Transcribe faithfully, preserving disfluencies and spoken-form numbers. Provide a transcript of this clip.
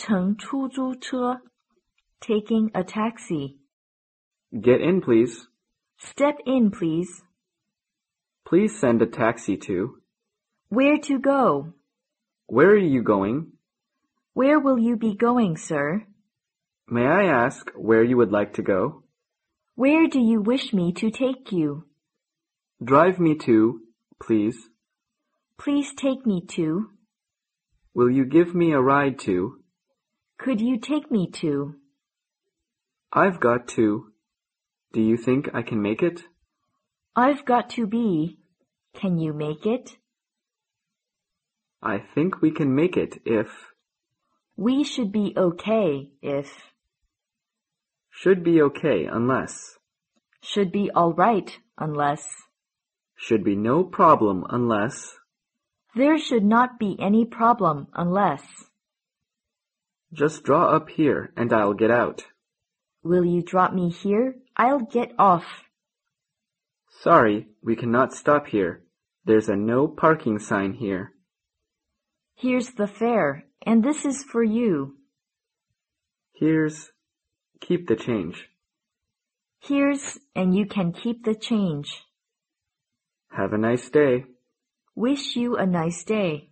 乘出租车 taking a taxi. Get in, please. Step in, please. Please send a taxi to. Where to go? Where are you going? Where will you be going, sir? May I ask where you would like to go? Where do you wish me to take you? Drive me to, please. Please take me to. Will you give me a ride to? Could you take me to? I've got to. Do you think I can make it? I've got to be. Can you make it? I think we can make it if. We should be okay if. Should be okay unless. Should be all right unless. Should be no problem unless. There should not be any problem unless. Just draw up here and I'll get out. Will you drop me here? I'll get off. Sorry, we cannot stop here. There's a no parking sign here. Here's the fare, and this is for you. Here's, keep the change. Here's, and you can keep the change. Have a nice day. Wish you a nice day.